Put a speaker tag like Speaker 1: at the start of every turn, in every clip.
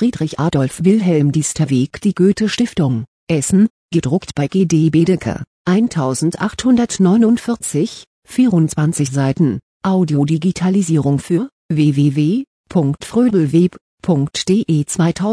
Speaker 1: Friedrich Adolf Wilhelm Diesterweg. Die Goethe-Stiftung, Essen, gedruckt bei G.D. Bedecker, 1849, 24 Seiten, Audiodigitalisierung für www.frödelweb.de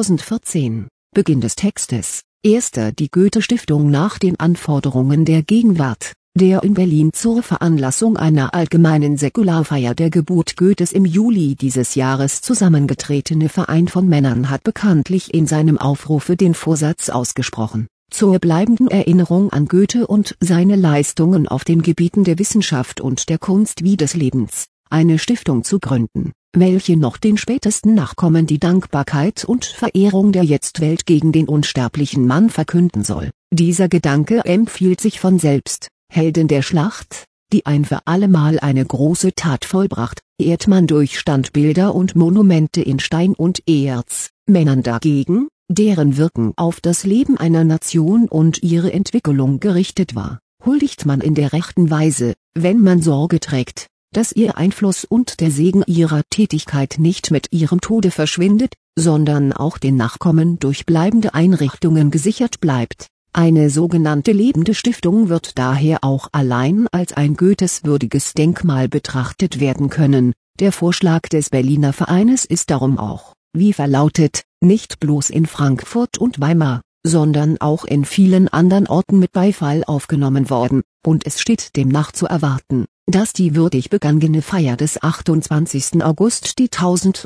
Speaker 1: 2014. Beginn des Textes. Erster. Die Goethe-Stiftung nach den Anforderungen der Gegenwart. Der in Berlin zur Veranlassung einer allgemeinen Säkularfeier der Geburt Goethes im Juli dieses Jahres zusammengetretene Verein von Männern hat bekanntlich in seinem Aufrufe den Vorsatz ausgesprochen, zur bleibenden Erinnerung an Goethe und seine Leistungen auf den Gebieten der Wissenschaft und der Kunst wie des Lebens, eine Stiftung zu gründen, welche noch den spätesten Nachkommen die Dankbarkeit und Verehrung der Jetztwelt gegen den unsterblichen Mann verkünden soll. Dieser Gedanke empfiehlt sich von selbst. Helden der Schlacht, die ein für allemal eine große Tat vollbracht, ehrt man durch Standbilder und Monumente in Stein und Erz. Männern dagegen, deren Wirken auf das Leben einer Nation und ihre Entwicklung gerichtet war, huldigt man in der rechten Weise, wenn man Sorge trägt, dass ihr Einfluss und der Segen ihrer Tätigkeit nicht mit ihrem Tode verschwindet, sondern auch den Nachkommen durch bleibende Einrichtungen gesichert bleibt. Eine sogenannte lebende Stiftung wird daher auch allein als ein goetheswürdiges Denkmal betrachtet werden können. Der Vorschlag des Berliner Vereines ist darum auch, wie verlautet, nicht bloß in Frankfurt und Weimar, sondern auch in vielen anderen Orten mit Beifall aufgenommen worden, und es steht demnach zu erwarten, dass die würdig begangene Feier des 28. August die tausend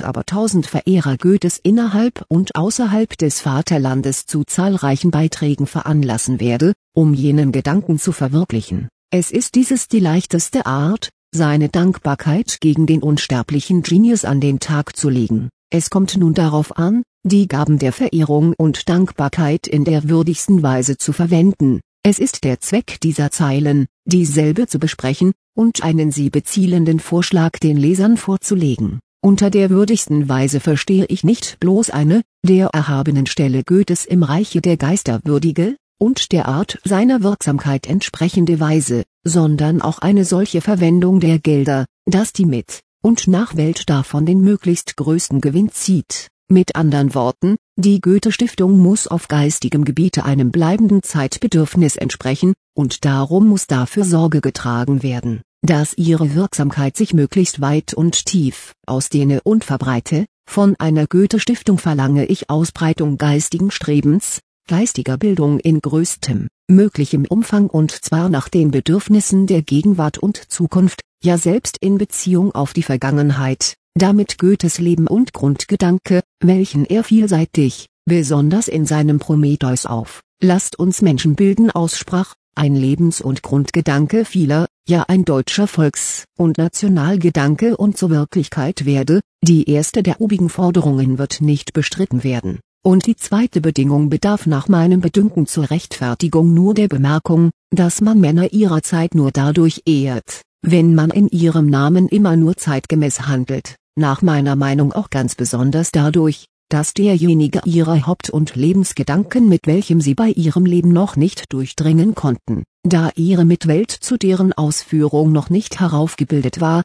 Speaker 1: Verehrer Goethes innerhalb und außerhalb des Vaterlandes zu zahlreichen Beiträgen veranlassen werde, um jenen Gedanken zu verwirklichen. Es ist dieses die leichteste Art, seine Dankbarkeit gegen den unsterblichen Genius an den Tag zu legen. Es kommt nun darauf an, die Gaben der Verehrung und Dankbarkeit in der würdigsten Weise zu verwenden. Es ist der Zweck dieser Zeilen, dieselbe zu besprechen, und einen sie bezielenden Vorschlag den Lesern vorzulegen. Unter der würdigsten Weise verstehe ich nicht bloß eine, der erhabenen Stelle Goethes im Reiche der Geister würdige, und der Art seiner Wirksamkeit entsprechende Weise, sondern auch eine solche Verwendung der Gelder, dass die Mit- und Nachwelt davon den möglichst größten Gewinn zieht. Mit anderen Worten, die Goethe-Stiftung muss auf geistigem Gebiete einem bleibenden Zeitbedürfnis entsprechen, und darum muss dafür Sorge getragen werden, dass ihre Wirksamkeit sich möglichst weit und tief ausdehne und verbreite. Von einer Goethe-Stiftung verlange ich Ausbreitung geistigen Strebens, geistiger Bildung in größtem möglichem Umfang, und zwar nach den Bedürfnissen der Gegenwart und Zukunft, ja selbst in Beziehung auf die Vergangenheit, damit Goethes Leben und Grundgedanke, welchen er vielseitig, besonders in seinem Prometheus auf "Lasst uns Menschen bilden" aussprach, ein Lebens- und Grundgedanke vieler, ja ein deutscher Volks- und Nationalgedanke und zur Wirklichkeit werde. Die erste der obigen Forderungen wird nicht bestritten werden, und die zweite Bedingung bedarf nach meinem Bedünken zur Rechtfertigung nur der Bemerkung, dass man Männer ihrer Zeit nur dadurch ehrt, wenn man in ihrem Namen immer nur zeitgemäß handelt, nach meiner Meinung auch ganz besonders dadurch, dass derjenige ihrer Haupt- und Lebensgedanken, mit welchem sie bei ihrem Leben noch nicht durchdringen konnten, da ihre Mitwelt zu deren Ausführung noch nicht heraufgebildet war,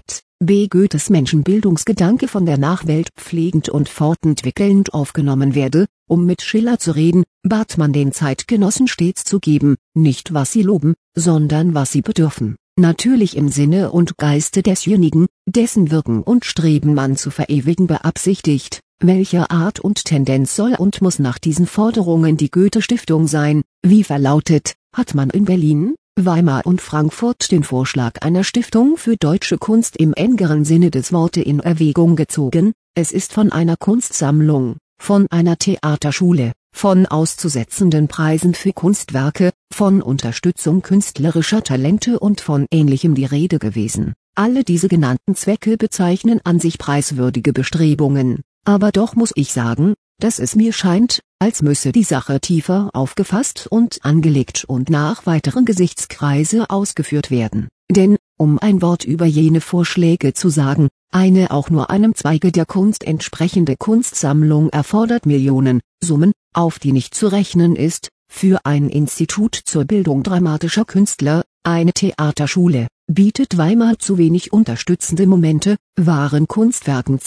Speaker 1: z.B. Goethes Menschenbildungsgedanke von der Nachwelt pflegend und fortentwickelnd aufgenommen werde. Um mit Schiller zu reden, bat man den Zeitgenossen stets zu geben, nicht was sie loben, sondern was sie bedürfen. Natürlich im Sinne und Geiste desjenigen, dessen Wirken und Streben man zu verewigen beabsichtigt. Welcher Art und Tendenz soll und muss nach diesen Forderungen die Goethe-Stiftung sein? Wie verlautet, hat man in Berlin, Weimar und Frankfurt den Vorschlag einer Stiftung für deutsche Kunst im engeren Sinne des Wortes in Erwägung gezogen. Es ist von einer Kunstsammlung, von einer Theaterschule, von auszusetzenden Preisen für Kunstwerke, von Unterstützung künstlerischer Talente und von Ähnlichem die Rede gewesen. Alle diese genannten Zwecke bezeichnen an sich preiswürdige Bestrebungen, aber doch muss ich sagen, dass es mir scheint, als müsse die Sache tiefer aufgefasst und angelegt und nach weiteren Gesichtskreise ausgeführt werden. Denn, um ein Wort über jene Vorschläge zu sagen, eine auch nur einem Zweige der Kunst entsprechende Kunstsammlung erfordert Millionen, Summen, auf die nicht zu rechnen ist, für ein Institut zur Bildung dramatischer Künstler, eine Theaterschule, bietet Weimar zu wenig unterstützende Momente, wahren Kunstwerken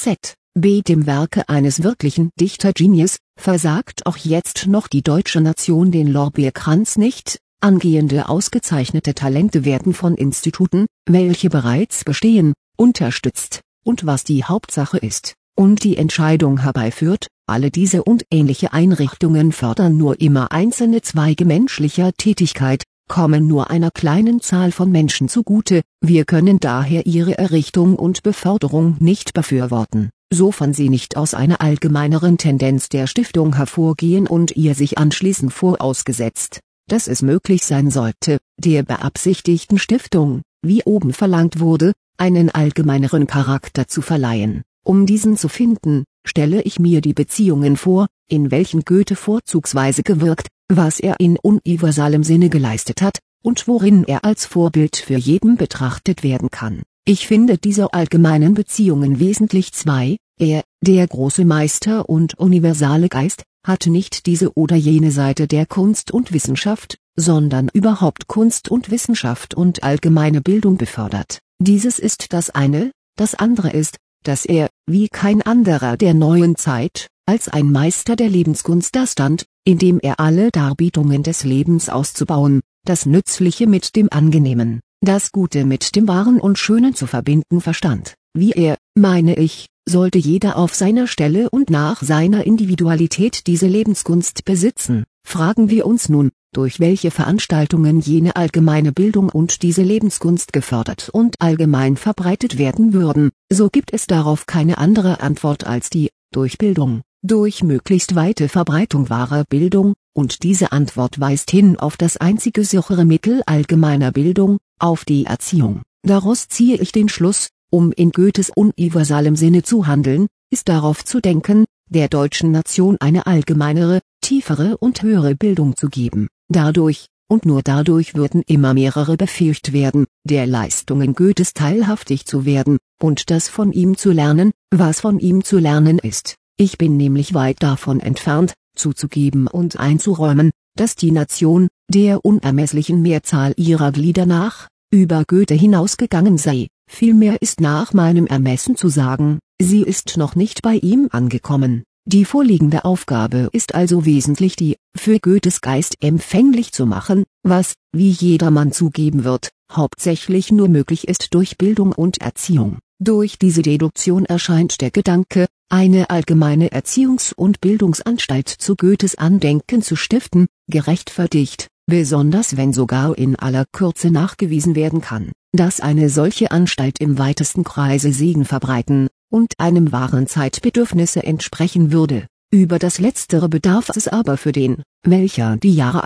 Speaker 1: Dem Werke eines wirklichen Dichtergenies, versagt auch jetzt noch die deutsche Nation den Lorbeerkranz nicht. Angehende ausgezeichnete Talente werden von Instituten, welche bereits bestehen, unterstützt, und was die Hauptsache ist, und die Entscheidung herbeiführt, alle diese und ähnliche Einrichtungen fördern nur immer einzelne Zweige menschlicher Tätigkeit, kommen nur einer kleinen Zahl von Menschen zugute, wir können daher ihre Errichtung und Beförderung nicht befürworten, sofern sie nicht aus einer allgemeineren Tendenz der Stiftung hervorgehen und ihr sich anschließen, vorausgesetzt, dass es möglich sein sollte, der beabsichtigten Stiftung, wie oben verlangt wurde, einen allgemeineren Charakter zu verleihen. Um diesen zu finden, stelle ich mir die Beziehungen vor, in welchen Goethe vorzugsweise gewirkt, was er in universalem Sinne geleistet hat, und worin er als Vorbild für jeden betrachtet werden kann. Ich finde diese allgemeinen Beziehungen wesentlich zwei: er, der große Meister und universale Geist, hat nicht diese oder jene Seite der Kunst und Wissenschaft, sondern überhaupt Kunst und Wissenschaft und allgemeine Bildung befördert. Dieses ist das eine, das andere ist, dass er, wie kein anderer der neuen Zeit, als ein Meister der Lebenskunst dastand, indem er alle Darbietungen des Lebens auszubauen, das Nützliche mit dem Angenehmen, das Gute mit dem Wahren und Schönen zu verbinden verstand. Wie er, meine ich, sollte jeder auf seiner Stelle und nach seiner Individualität diese Lebenskunst besitzen. Fragen wir uns nun, durch welche Veranstaltungen jene allgemeine Bildung und diese Lebenskunst gefördert und allgemein verbreitet werden würden, so gibt es darauf keine andere Antwort als die: durch Bildung, durch möglichst weite Verbreitung wahrer Bildung, und diese Antwort weist hin auf das einzige sichere Mittel allgemeiner Bildung, auf die Erziehung. Daraus ziehe ich den Schluss, um in Goethes universalem Sinne zu handeln, ist darauf zu denken, der deutschen Nation eine allgemeinere, tiefere und höhere Bildung zu geben. Dadurch, und nur dadurch, würden immer mehrere befähigt werden, der Leistungen Goethes teilhaftig zu werden, und das von ihm zu lernen, was von ihm zu lernen ist. Ich bin nämlich weit davon entfernt, zuzugeben und einzuräumen, dass die Nation, der unermesslichen Mehrzahl ihrer Glieder nach, über Goethe hinausgegangen sei. Vielmehr ist nach meinem Ermessen zu sagen, sie ist noch nicht bei ihm angekommen. Die vorliegende Aufgabe ist also wesentlich die, für Goethes Geist empfänglich zu machen, was, wie jedermann zugeben wird, hauptsächlich nur möglich ist durch Bildung und Erziehung. Durch diese Deduktion erscheint der Gedanke, eine allgemeine Erziehungs- und Bildungsanstalt zu Goethes Andenken zu stiften, gerechtfertigt, besonders wenn sogar in aller Kürze nachgewiesen werden kann, dass eine solche Anstalt im weitesten Kreise Segen verbreiten und einem wahren Zeitbedürfnisse entsprechen würde. Über das Letztere bedarf es aber für den, welcher die Jahre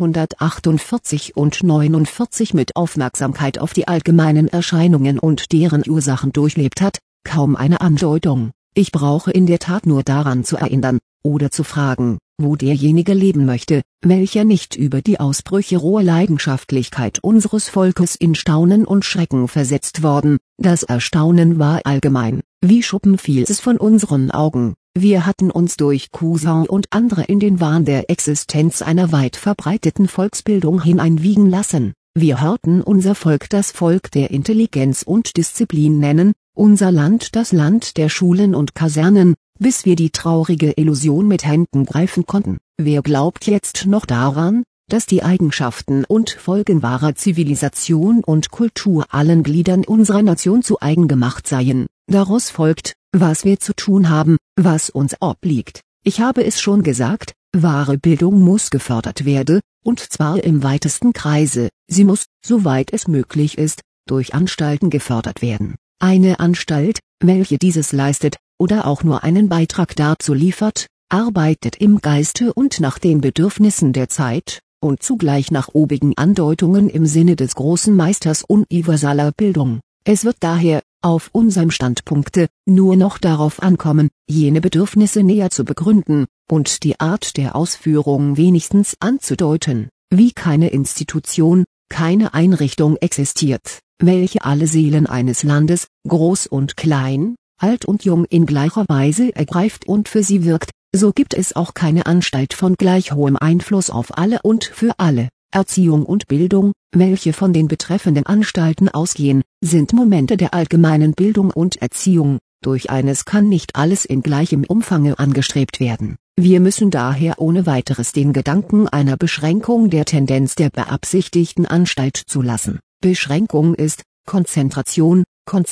Speaker 1: 1848 und 49 mit Aufmerksamkeit auf die allgemeinen Erscheinungen und deren Ursachen durchlebt hat, kaum eine Andeutung. Ich brauche in der Tat nur daran zu erinnern, oder zu fragen, wo derjenige leben möchte, welcher nicht über die Ausbrüche roher Leidenschaftlichkeit unseres Volkes in Staunen und Schrecken versetzt worden. Das Erstaunen war allgemein, wie Schuppen fiel es von unseren Augen. Wir hatten uns durch Cousin und andere in den Wahn der Existenz einer weit verbreiteten Volksbildung hineinwiegen lassen. Wir hörten unser Volk das Volk der Intelligenz und Disziplin nennen, unser Land das Land der Schulen und Kasernen, bis wir die traurige Illusion mit Händen greifen konnten. Wer glaubt jetzt noch daran, dass die Eigenschaften und Folgen wahrer Zivilisation und Kultur allen Gliedern unserer Nation zu eigen gemacht seien? Daraus folgt, was wir zu tun haben, was uns obliegt. Ich habe es schon gesagt, wahre Bildung muss gefördert werden, und zwar im weitesten Kreise. Sie muss, soweit es möglich ist, durch Anstalten gefördert werden. Eine Anstalt, welche dieses leistet, oder auch nur einen Beitrag dazu liefert, arbeitet im Geiste und nach den Bedürfnissen der Zeit, und zugleich nach obigen Andeutungen im Sinne des großen Meisters universaler Bildung. Es wird daher, auf unserem Standpunkte, nur noch darauf ankommen, jene Bedürfnisse näher zu begründen, und die Art der Ausführung wenigstens anzudeuten. Wie keine Institution, keine Einrichtung existiert, welche alle Seelen eines Landes, groß und klein, alt und jung in gleicher Weise ergreift und für sie wirkt, so gibt es auch keine Anstalt von gleich hohem Einfluss auf alle und für alle. Erziehung und Bildung, welche von den betreffenden Anstalten ausgehen, sind Momente der allgemeinen Bildung und Erziehung, durch eines kann nicht alles in gleichem Umfange angestrebt werden. Wir müssen daher ohne weiteres den Gedanken einer Beschränkung der Tendenz der beabsichtigten Anstalt zulassen. Beschränkung ist Konzentration,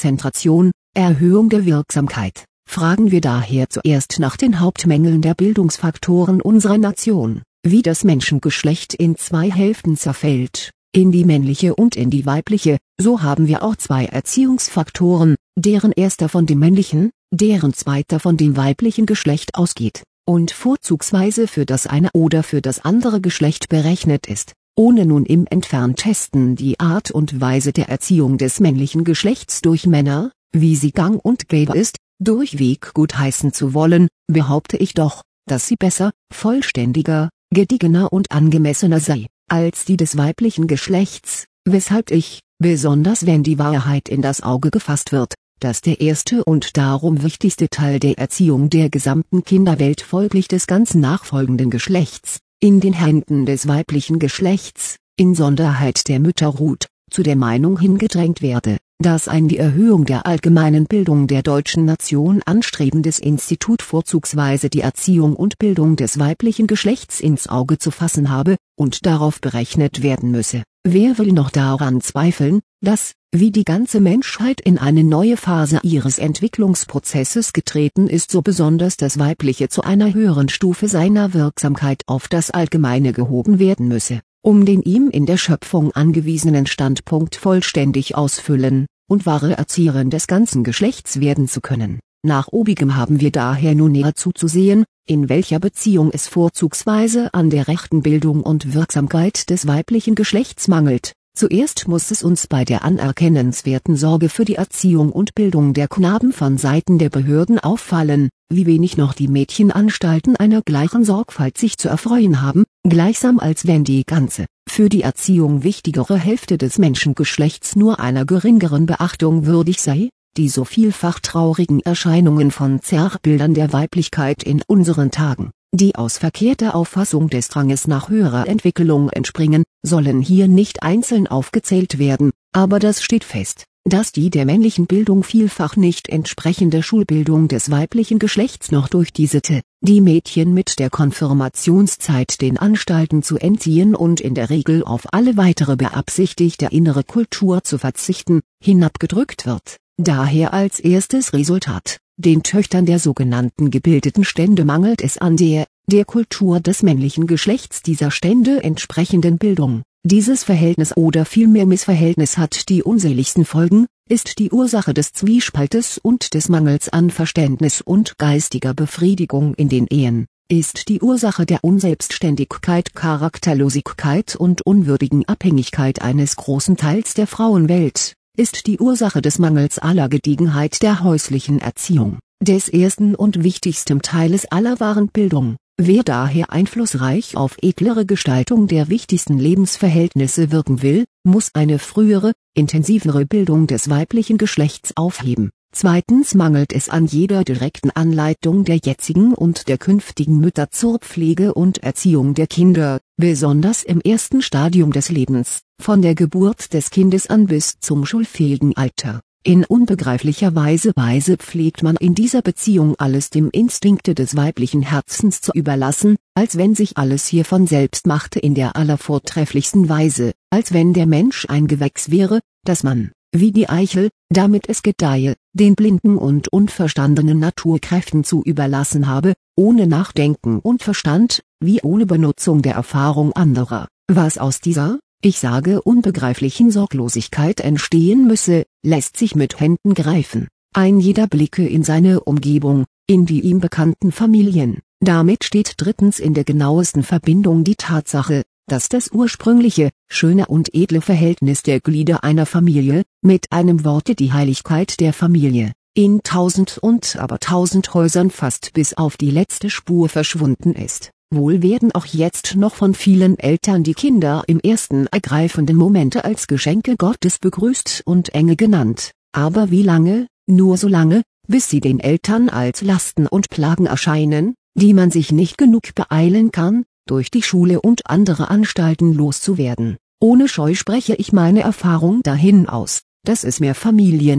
Speaker 1: Erhöhung der Wirksamkeit. Fragen wir daher zuerst nach den Hauptmängeln der Bildungsfaktoren unserer Nation. Wie das Menschengeschlecht in zwei Hälften zerfällt, in die männliche und in die weibliche, so haben wir auch zwei Erziehungsfaktoren, deren erster von dem männlichen, deren zweiter von dem weiblichen Geschlecht ausgeht, und vorzugsweise für das eine oder für das andere Geschlecht berechnet ist, ohne nun im Entferntesten die Art und Weise der Erziehung des männlichen Geschlechts durch Männer, wie sie gang und gäbe ist, durchweg gutheißen zu wollen, behaupte ich doch, dass sie besser, vollständiger, gediegener und angemessener sei, als die des weiblichen Geschlechts, weshalb ich, besonders wenn die Wahrheit in das Auge gefasst wird, dass der erste und darum wichtigste Teil der Erziehung der gesamten Kinderwelt folglich des ganzen nachfolgenden Geschlechts, in den Händen des weiblichen Geschlechts, insonderheit der Mütter ruht, zu der Meinung hingedrängt werde, dass ein die Erhöhung der allgemeinen Bildung der deutschen Nation anstrebendes Institut vorzugsweise die Erziehung und Bildung des weiblichen Geschlechts ins Auge zu fassen habe, und darauf berechnet werden müsse. Wer will noch daran zweifeln, dass, wie die ganze Menschheit in eine neue Phase ihres Entwicklungsprozesses getreten ist, so besonders das Weibliche zu einer höheren Stufe seiner Wirksamkeit auf das Allgemeine gehoben werden müsse, um den ihm in der Schöpfung angewiesenen Standpunkt vollständig ausfüllen und wahre Erzieherin des ganzen Geschlechts werden zu können. Nach obigem haben wir daher nun näher zuzusehen, in welcher Beziehung es vorzugsweise an der rechten Bildung und Wirksamkeit des weiblichen Geschlechts mangelt. Zuerst muss es uns bei der anerkennenswerten Sorge für die Erziehung und Bildung der Knaben von Seiten der Behörden auffallen, wie wenig noch die Mädchenanstalten einer gleichen Sorgfalt sich zu erfreuen haben, gleichsam als wenn die ganze, für die Erziehung wichtigere Hälfte des Menschengeschlechts nur einer geringeren Beachtung würdig sei. Die so vielfach traurigen Erscheinungen von Zerrbildern der Weiblichkeit in unseren Tagen, die aus verkehrter Auffassung des Dranges nach höherer Entwicklung entspringen, sollen hier nicht einzeln aufgezählt werden, aber das steht fest, dass die der männlichen Bildung vielfach nicht entsprechende Schulbildung des weiblichen Geschlechts noch durch die Sitte, die Mädchen mit der Konfirmationszeit den Anstalten zu entziehen und in der Regel auf alle weitere beabsichtigte innere Kultur zu verzichten, hinabgedrückt wird. Daher als erstes Resultat, den Töchtern der sogenannten gebildeten Stände mangelt es an der Kultur des männlichen Geschlechts dieser Stände entsprechenden Bildung. Dieses Verhältnis oder vielmehr Missverhältnis hat die unseligsten Folgen, ist die Ursache des Zwiespaltes und des Mangels an Verständnis und geistiger Befriedigung in den Ehen, ist die Ursache der Unselbstständigkeit, Charakterlosigkeit und unwürdigen Abhängigkeit eines großen Teils der Frauenwelt, ist die Ursache des Mangels aller Gediegenheit der häuslichen Erziehung, des ersten und wichtigsten Teiles aller wahren Bildung. Wer daher einflussreich auf edlere Gestaltung der wichtigsten Lebensverhältnisse wirken will, muss eine frühere, intensivere Bildung des weiblichen Geschlechts aufheben. Zweitens mangelt es an jeder direkten Anleitung der jetzigen und der künftigen Mütter zur Pflege und Erziehung der Kinder, besonders im ersten Stadium des Lebens, von der Geburt des Kindes an bis zum schulfähigen Alter. In unbegreiflicher Weise pflegt man in dieser Beziehung alles dem Instinkte des weiblichen Herzens zu überlassen, als wenn sich alles hier von selbst machte in der allervortrefflichsten Weise, als wenn der Mensch ein Gewächs wäre, das man, wie die Eichel, damit es gedeihe, den blinden und unverstandenen Naturkräften zu überlassen habe, ohne Nachdenken und Verstand, wie ohne Benutzung der Erfahrung anderer. Was aus dieser, ich sage unbegreiflichen Sorglosigkeit entstehen müsse, lässt sich mit Händen greifen. Ein jeder blicke in seine Umgebung, in die ihm bekannten Familien. Damit steht drittens in der genauesten Verbindung die Tatsache, dass das ursprüngliche, schöne und edle Verhältnis der Glieder einer Familie, mit einem Worte die Heiligkeit der Familie, in tausend und aber tausend Häusern fast bis auf die letzte Spur verschwunden ist. Wohl werden auch jetzt noch von vielen Eltern die Kinder im ersten ergreifenden Momente als Geschenke Gottes begrüßt und Engel genannt, aber wie lange? Nur so lange, bis sie den Eltern als Lasten und Plagen erscheinen, die man sich nicht genug beeilen kann, durch die Schule und andere Anstalten loszuwerden. Ohne Scheu spreche ich meine Erfahrung dahin aus, dass es mehr Familien gibt,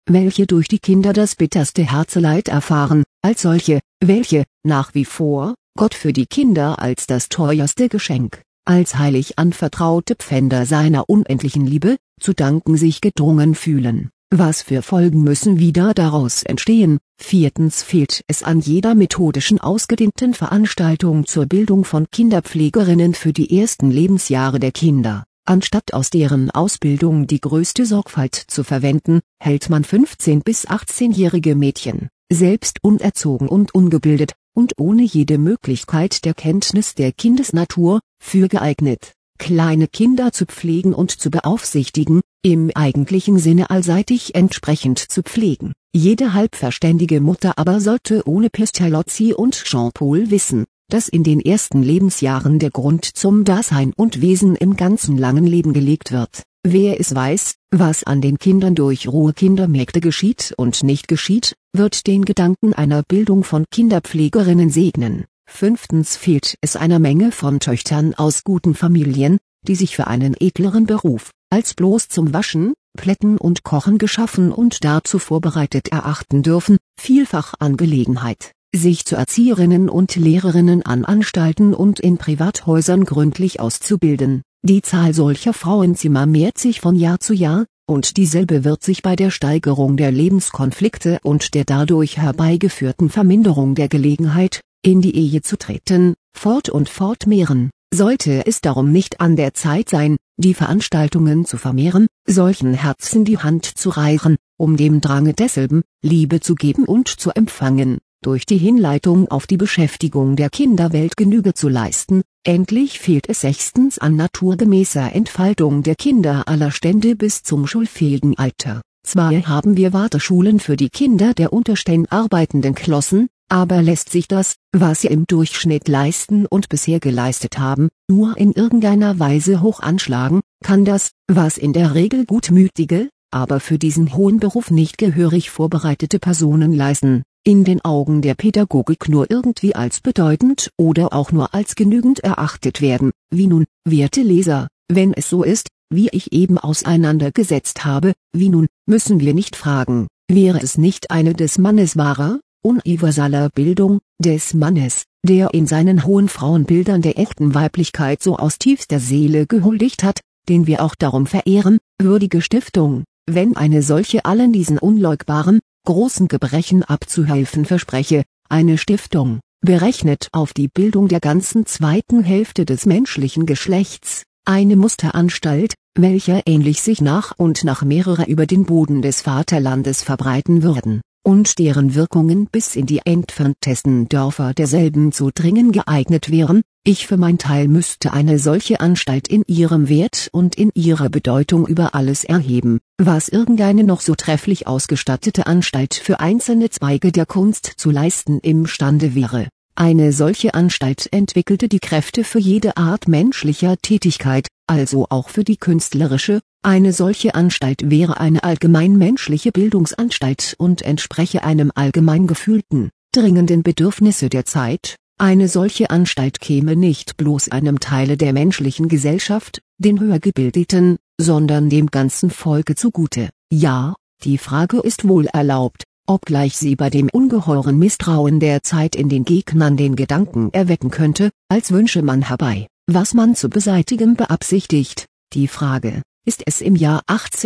Speaker 1: welche durch die Kinder das bitterste Herzeleid erfahren, als solche, welche, nach wie vor, Gott für die Kinder als das teuerste Geschenk, als heilig anvertraute Pfänder seiner unendlichen Liebe, zu danken sich gedrungen fühlen. Was für Folgen müssen wieder daraus entstehen? Viertens fehlt es an jeder methodischen ausgedehnten Veranstaltung zur Bildung von Kinderpflegerinnen für die ersten Lebensjahre der Kinder. Anstatt aus deren Ausbildung die größte Sorgfalt zu verwenden, hält man 15- bis 18-jährige Mädchen, selbst unerzogen und ungebildet, und ohne jede Möglichkeit der Kenntnis der Kindesnatur, für geeignet, kleine Kinder zu pflegen und zu beaufsichtigen, im eigentlichen Sinne allseitig entsprechend zu pflegen. Jede halbverständige Mutter aber sollte ohne Pestalozzi und Jean-Paul wissen, dass in den ersten Lebensjahren der Grund zum Dasein und Wesen im ganzen langen Leben gelegt wird. Wer es weiß, was an den Kindern durch rohe Kindermägde geschieht und nicht geschieht, wird den Gedanken einer Bildung von Kinderpflegerinnen segnen. Fünftens fehlt es einer Menge von Töchtern aus guten Familien, die sich für einen edleren Beruf, als bloß zum Waschen, Plätten und Kochen geschaffen und dazu vorbereitet erachten dürfen, vielfach an Gelegenheit, sich zu Erzieherinnen und Lehrerinnen an Anstalten und in Privathäusern gründlich auszubilden. Die Zahl solcher Frauenzimmer mehrt sich von Jahr zu Jahr, und dieselbe wird sich bei der Steigerung der Lebenskonflikte und der dadurch herbeigeführten Verminderung der Gelegenheit, in die Ehe zu treten, fort und fort mehren. Sollte es darum nicht an der Zeit sein, die Veranstaltungen zu vermehren, solchen Herzen die Hand zu reichen, um dem Drange desselben, Liebe zu geben und zu empfangen, durch die Hinleitung auf die Beschäftigung der Kinderwelt Genüge zu leisten. Endlich fehlt es sechstens an naturgemäßer Entfaltung der Kinder aller Stände bis zum schulfähigen Alter. Zwar haben wir Warteschulen für die Kinder der untersten arbeitenden Klassen, aber lässt sich das, was sie im Durchschnitt leisten und bisher geleistet haben, nur in irgendeiner Weise hoch anschlagen, kann das, was in der Regel gutmütige, aber für diesen hohen Beruf nicht gehörig vorbereitete Personen leisten, in den Augen der Pädagogik nur irgendwie als bedeutend oder auch nur als genügend erachtet werden. Wie nun, werte Leser, wenn es so ist, wie ich eben auseinandergesetzt habe, wie nun, müssen wir nicht fragen, wäre es nicht eine des Mannes wahrer, universaler Bildung, des Mannes, der in seinen hohen Frauenbildern der echten Weiblichkeit so aus tiefster Seele gehuldigt hat, den wir auch darum verehren, würdige Stiftung, wenn eine solche allen diesen unleugbaren, großen Gebrechen abzuhelfen verspreche, eine Stiftung, berechnet auf die Bildung der ganzen zweiten Hälfte des menschlichen Geschlechts, eine Musteranstalt, welcher ähnlich sich nach und nach mehrere über den Boden des Vaterlandes verbreiten würden, und deren Wirkungen bis in die entferntesten Dörfer derselben zu dringen geeignet wären. Ich für mein Teil müsste eine solche Anstalt in ihrem Wert und in ihrer Bedeutung über alles erheben, was irgendeine noch so trefflich ausgestattete Anstalt für einzelne Zweige der Kunst zu leisten imstande wäre. Eine solche Anstalt entwickelte die Kräfte für jede Art menschlicher Tätigkeit, also auch für die künstlerische. Eine solche Anstalt wäre eine allgemein menschliche Bildungsanstalt und entspräche einem allgemein gefühlten, dringenden Bedürfnisse der Zeit. Eine solche Anstalt käme nicht bloß einem Teile der menschlichen Gesellschaft, den höher gebildeten, sondern dem ganzen Volke zugute. Ja, die Frage ist wohl erlaubt, obgleich sie bei dem ungeheuren Misstrauen der Zeit in den Gegnern den Gedanken erwecken könnte, als wünsche man herbei, was man zu beseitigen beabsichtigt. Die Frage, ist es im Jahr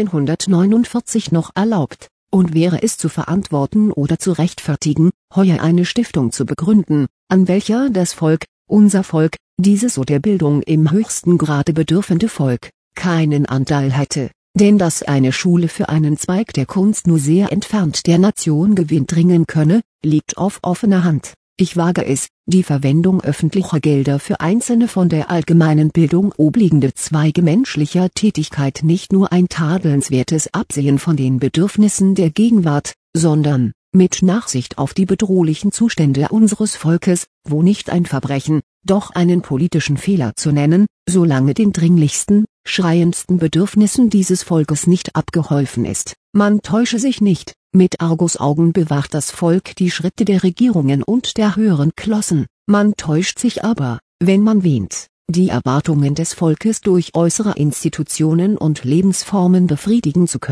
Speaker 1: 1849 noch erlaubt, und wäre es zu verantworten oder zu rechtfertigen, heuer eine Stiftung zu begründen, an welcher das Volk, unser Volk, dieses so der Bildung im höchsten Grade bedürfende Volk, keinen Anteil hätte, denn dass eine Schule für einen Zweig der Kunst nur sehr entfernt der Nation gewinnbringen könne, liegt auf offener Hand. Ich wage es, die Verwendung öffentlicher Gelder für einzelne von der allgemeinen Bildung obliegende Zweige menschlicher Tätigkeit nicht nur ein tadelnswertes Absehen von den Bedürfnissen der Gegenwart, sondern, mit Nachsicht auf die bedrohlichen Zustände unseres Volkes, wo nicht ein Verbrechen, doch einen politischen Fehler zu nennen, solange den dringlichsten, schreiendsten Bedürfnissen dieses Volkes nicht abgeholfen ist. Man täusche sich nicht, mit Argusaugen bewacht das Volk die Schritte der Regierungen und der höheren Klassen, man täuscht sich aber, wenn man wähnt, die Erwartungen des Volkes durch äußere Institutionen und Lebensformen befriedigen zu können.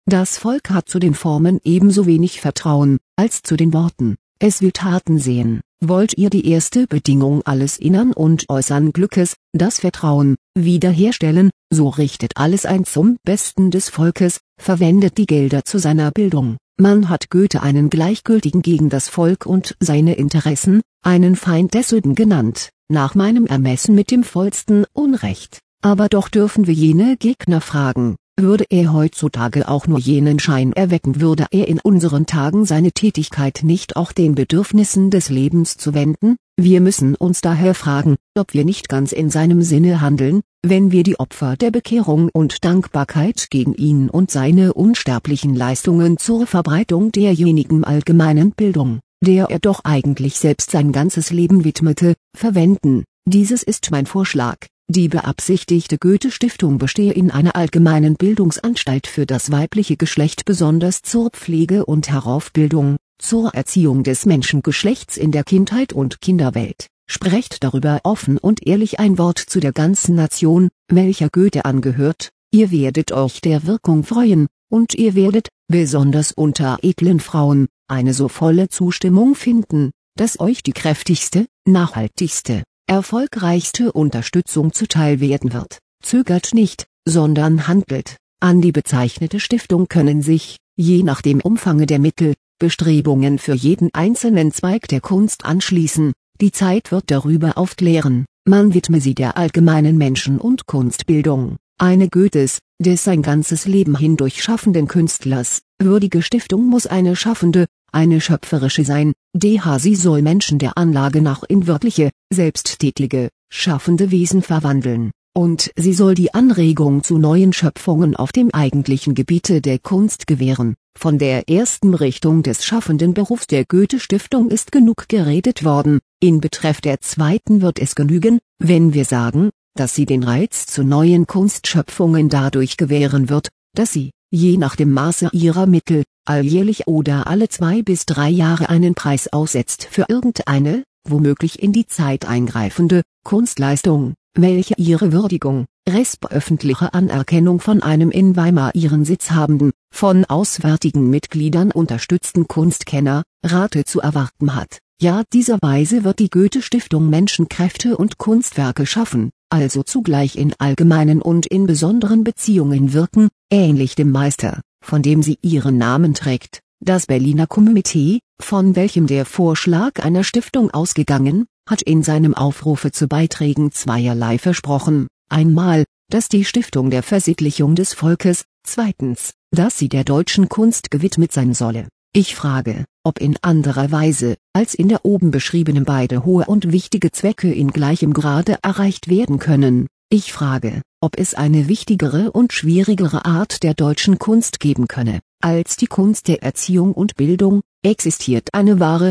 Speaker 1: Das Volk hat zu den Formen ebenso wenig Vertrauen, als zu den Worten. Es will Taten sehen. Wollt ihr die erste Bedingung alles innern und äußern Glückes, das Vertrauen, wiederherstellen, so richtet alles ein zum Besten des Volkes, verwendet die Gelder zu seiner Bildung. Man hat Goethe einen Gleichgültigen gegen das Volk und seine Interessen, einen Feind desselben genannt, nach meinem Ermessen mit dem vollsten Unrecht. Aber doch dürfen wir jene Gegner fragen: Würde er heutzutage auch nur jenen Schein erwecken, würde er in unseren Tagen seine Tätigkeit nicht auch den Bedürfnissen des Lebens zuwenden? Wir müssen uns daher fragen, ob wir nicht ganz in seinem Sinne handeln, wenn wir die Opfer der Bekehrung und Dankbarkeit gegen ihn und seine unsterblichen Leistungen zur Verbreitung derjenigen allgemeinen Bildung, der er doch eigentlich selbst sein ganzes Leben widmete, verwenden. Dieses ist mein Vorschlag. Die beabsichtigte Goethe-Stiftung bestehe in einer allgemeinen Bildungsanstalt für das weibliche Geschlecht, besonders zur Pflege und Heraufbildung, zur Erziehung des Menschengeschlechts in der Kindheit und Kinderwelt. Sprecht darüber offen und ehrlich ein Wort zu der ganzen Nation, welcher Goethe angehört, ihr werdet euch der Wirkung freuen, und ihr werdet, besonders unter edlen Frauen, eine so volle Zustimmung finden, dass euch die kräftigste, nachhaltigste, erfolgreichste Unterstützung zuteil werden wird. Zögert nicht, sondern handelt. An die bezeichnete Stiftung können sich, je nach dem Umfange der Mittel, Bestrebungen für jeden einzelnen Zweig der Kunst anschließen. Die Zeit wird darüber aufklären. Man widme sie der allgemeinen Menschen- und Kunstbildung. Eine Goethes, des sein ganzes Leben hindurch schaffenden Künstlers, würdige Stiftung muss eine schaffende, eine schöpferische sein, sie soll Menschen der Anlage nach in wirkliche, selbsttätige, schaffende Wesen verwandeln, und sie soll die Anregung zu neuen Schöpfungen auf dem eigentlichen Gebiete der Kunst gewähren. Von der ersten Richtung des schaffenden Berufs der Goethe-Stiftung ist genug geredet worden, in Betreff der zweiten wird es genügen, wenn wir sagen, dass sie den Reiz zu neuen Kunstschöpfungen dadurch gewähren wird, dass sie, je nach dem Maße ihrer Mittel, alljährlich oder alle 2 bis 3 Jahre einen Preis aussetzt für irgendeine, womöglich in die Zeit eingreifende, Kunstleistung, welche ihre Würdigung, resp. öffentliche Anerkennung von einem in Weimar ihren Sitz habenden, von auswärtigen Mitgliedern unterstützten Kunstkenner, Rate zu erwarten hat. Ja, dieser Weise wird die Goethe-Stiftung Menschenkräfte und Kunstwerke schaffen, also zugleich in allgemeinen und in besonderen Beziehungen wirken, ähnlich dem Meister, von dem sie ihren Namen trägt. Das Berliner Komitee, von welchem der Vorschlag einer Stiftung ausgegangen, hat in seinem Aufrufe zu Beiträgen zweierlei versprochen: einmal, dass die Stiftung der Versittlichung des Volkes, zweitens, dass sie der deutschen Kunst gewidmet sein solle. Ich frage, ob in anderer Weise, als in der oben beschriebenen beide hohe und wichtige Zwecke in gleichem Grade erreicht werden können. Ich frage, ob es eine wichtigere und schwierigere Art der deutschen Kunst geben könne, als die Kunst der Erziehung und Bildung. Existiert eine wahre,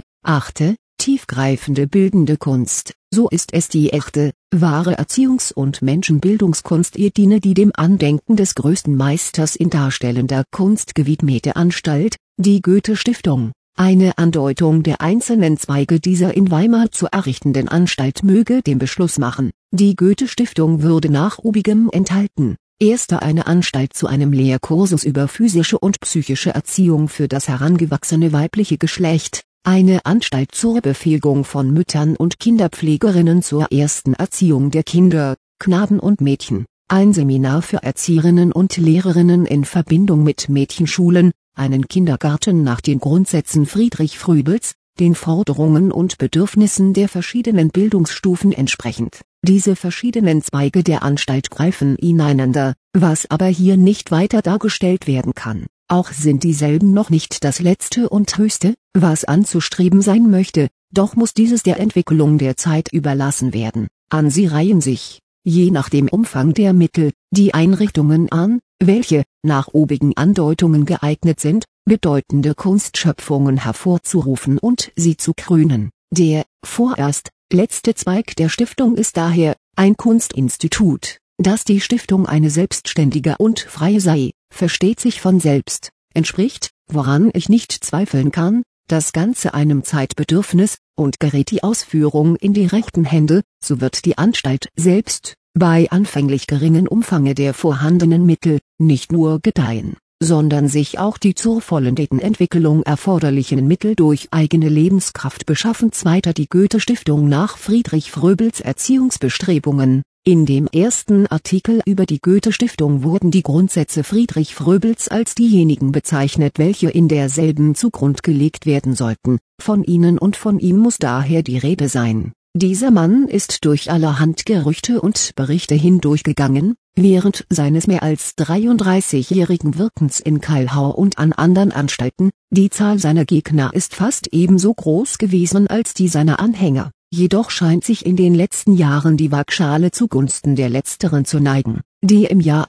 Speaker 1: tiefgreifende bildende Kunst, so ist es die echte, wahre Erziehungs- und Menschenbildungskunst, ihr diene die dem Andenken des größten Meisters in darstellender Kunst gewidmete Anstalt, die Goethe-Stiftung. Eine Andeutung der einzelnen Zweige dieser in Weimar zu errichtenden Anstalt möge den Beschluss machen, die Goethe-Stiftung würde nach obigem enthalten: Erster, eine Anstalt zu einem Lehrkursus über physische und psychische Erziehung für das herangewachsene weibliche Geschlecht, eine Anstalt zur Befähigung von Müttern und Kinderpflegerinnen zur ersten Erziehung der Kinder, Knaben und Mädchen, ein Seminar für Erzieherinnen und Lehrerinnen in Verbindung mit Mädchenschulen, einen Kindergarten nach den Grundsätzen Friedrich Fröbels, den Forderungen und Bedürfnissen der verschiedenen Bildungsstufen entsprechend. Diese verschiedenen Zweige der Anstalt greifen ineinander, was aber hier nicht weiter dargestellt werden kann. Auch sind dieselben noch nicht das letzte und höchste, was anzustreben sein möchte, doch muss dieses der Entwicklung der Zeit überlassen werden. An sie reihen sich, je nach dem Umfang der Mittel, die Einrichtungen an, welche, nach obigen Andeutungen geeignet sind, bedeutende Kunstschöpfungen hervorzurufen und sie zu krönen. Der, vorerst, letzte Zweig der Stiftung ist daher, ein Kunstinstitut. Dass die Stiftung eine selbstständige und freie sei, versteht sich von selbst, entspricht, woran ich nicht zweifeln kann, das Ganze einem Zeitbedürfnis, und gerät die Ausführung in die rechten Hände, so wird die Anstalt selbst, bei anfänglich geringen Umfange der vorhandenen Mittel, nicht nur gedeihen, sondern sich auch die zur vollendeten Entwicklung erforderlichen Mittel durch eigene Lebenskraft beschaffen. Die Goethe-Stiftung nach Friedrich Fröbels Erziehungsbestrebungen. In dem ersten Artikel über die Goethe-Stiftung wurden die Grundsätze Friedrich Fröbels als diejenigen bezeichnet, welche in derselben zugrund gelegt werden sollten. Von ihnen und von ihm muss daher die Rede sein. Dieser Mann ist durch allerhand Gerüchte und Berichte hindurchgegangen, während seines mehr als 33-jährigen Wirkens in Keilhau und an anderen Anstalten. Die Zahl seiner Gegner ist fast ebenso groß gewesen als die seiner Anhänger, jedoch scheint sich in den letzten Jahren die Waagschale zugunsten der Letzteren zu neigen. Die im Jahr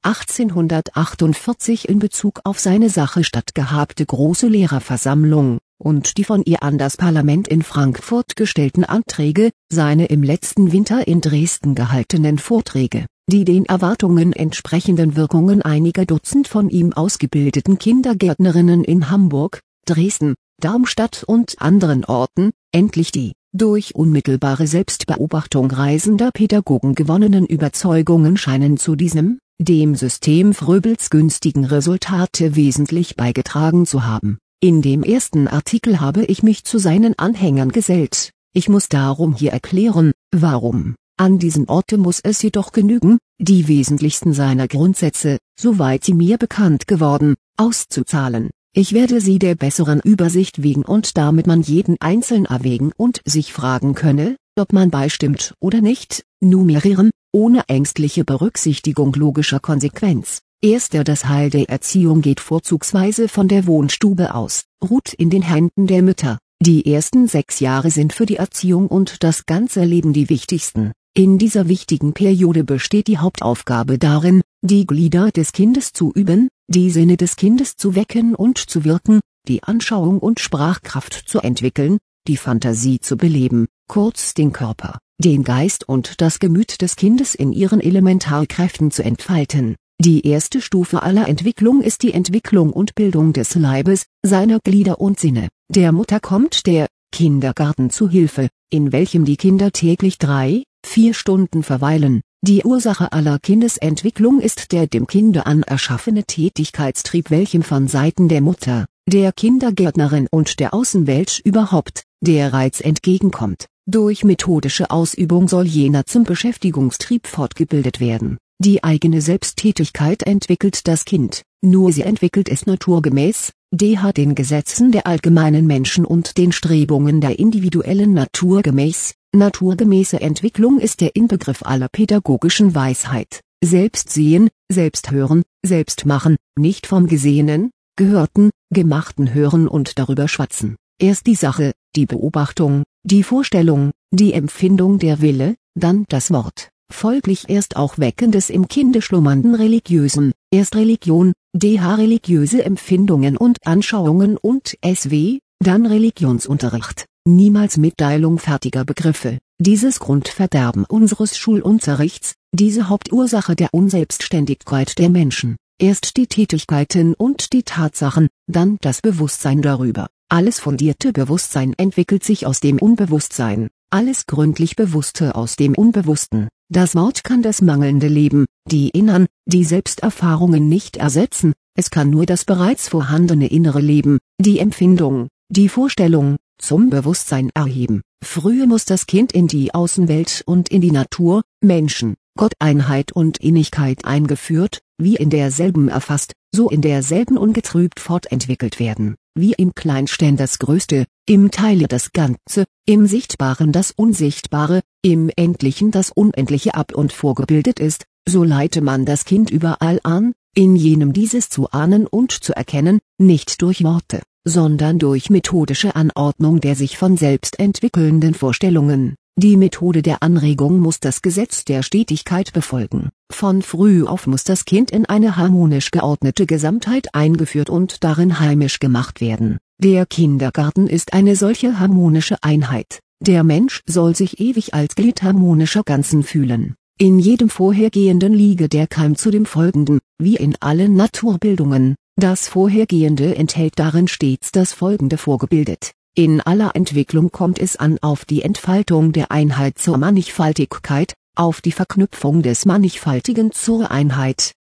Speaker 1: 1848 in Bezug auf seine Sache stattgehabte große Lehrerversammlung und die von ihr an das Parlament in Frankfurt gestellten Anträge, seine im letzten Winter in Dresden gehaltenen Vorträge, die den Erwartungen entsprechenden Wirkungen einiger Dutzend von ihm ausgebildeten Kindergärtnerinnen in Hamburg, Dresden, Darmstadt und anderen Orten, endlich die durch unmittelbare Selbstbeobachtung reisender Pädagogen gewonnenen Überzeugungen scheinen zu diesem, dem System Fröbels günstigen Resultate wesentlich beigetragen zu haben. In dem ersten Artikel habe ich mich zu seinen Anhängern gesellt. Ich muss darum hier erklären, warum. An diesem Orte muss es jedoch genügen, die wesentlichsten seiner Grundsätze, soweit sie mir bekannt geworden, auszuzahlen. Ich werde sie der besseren Übersicht wegen und damit man jeden einzeln erwägen und sich fragen könne, ob man beistimmt oder nicht, numerieren, ohne ängstliche Berücksichtigung logischer Konsequenz. Das Heil der Erziehung geht vorzugsweise von der Wohnstube aus, ruht in den Händen der Mütter. Die ersten 6 Jahre sind für die Erziehung und das ganze Leben die wichtigsten. In dieser wichtigen Periode besteht die Hauptaufgabe darin, die Glieder des Kindes zu üben, die Sinne des Kindes zu wecken und zu wirken, die Anschauung und Sprachkraft zu entwickeln, die Fantasie zu beleben, kurz den Körper, den Geist und das Gemüt des Kindes in ihren Elementarkräften zu entfalten. Die erste Stufe aller Entwicklung ist die Entwicklung und Bildung des Leibes, seiner Glieder und Sinne. Der Mutter kommt der Kindergarten zu Hilfe, in welchem die Kinder täglich 3-4 Stunden verweilen. Die Ursache aller Kindesentwicklung ist der dem Kinde anerschaffene Tätigkeitstrieb, welchem von Seiten der Mutter, der Kindergärtnerin und der Außenwelt überhaupt, der Reiz entgegenkommt. Durch methodische Ausübung soll jener zum Beschäftigungstrieb fortgebildet werden. Die eigene Selbsttätigkeit entwickelt das Kind, nur sie entwickelt es naturgemäß, den Gesetzen der allgemeinen Menschen und den Strebungen der individuellen Natur gemäß. Naturgemäße Entwicklung ist der Inbegriff aller pädagogischen Weisheit. Selbst sehen, selbst hören, selbst machen, nicht vom Gesehenen, Gehörten, Gemachten hören und darüber schwatzen. Erst die Sache, die Beobachtung, die Vorstellung, die Empfindung, der Wille, dann das Wort. Folglich erst auch Wecken des im Kinde schlummernden Religiösen, erst Religion, religiöse Empfindungen und Anschauungen und dann Religionsunterricht, niemals Mitteilung fertiger Begriffe. Dieses Grundverderben unseres Schulunterrichts, diese Hauptursache der Unselbstständigkeit der Menschen, erst die Tätigkeiten und die Tatsachen, dann das Bewusstsein darüber. Alles fundierte Bewusstsein entwickelt sich aus dem Unbewusstsein, alles gründlich Bewusste aus dem Unbewussten. Das Wort kann das mangelnde Leben, die Innern, die Selbsterfahrungen nicht ersetzen, es kann nur das bereits vorhandene innere Leben, die Empfindung, die Vorstellung, zum Bewusstsein erheben. Frühe muss das Kind in die Außenwelt und in die Natur, Menschen, Gotteinheit und Innigkeit eingeführt, wie in derselben erfasst, so in derselben ungetrübt fortentwickelt werden, wie im Kleinsten das Größte, im Teile das Ganze, im Sichtbaren das Unsichtbare, im Endlichen das Unendliche ab und vorgebildet ist, so leite man das Kind überall an, in jenem dieses zu ahnen und zu erkennen, nicht durch Worte, sondern durch methodische Anordnung der sich von selbst entwickelnden Vorstellungen. Die Methode der Anregung muss das Gesetz der Stetigkeit befolgen. Von früh auf muss das Kind in eine harmonisch geordnete Gesamtheit eingeführt und darin heimisch gemacht werden. Der Kindergarten ist eine solche harmonische Einheit. Der Mensch soll sich ewig als Glied harmonischer Ganzen fühlen. In jedem Vorhergehenden liege der Keim zu dem Folgenden, wie in allen Naturbildungen. Das Vorhergehende enthält darin stets das Folgende vorgebildet. In aller Entwicklung kommt es an auf die Entfaltung der Einheit zur Mannigfaltigkeit, auf die Verknüpfung des Mannigfaltigen zur Einheit,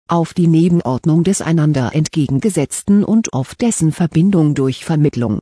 Speaker 1: auf die Nebenordnung des einander entgegengesetzten und auf dessen Verbindung durch Vermittlung,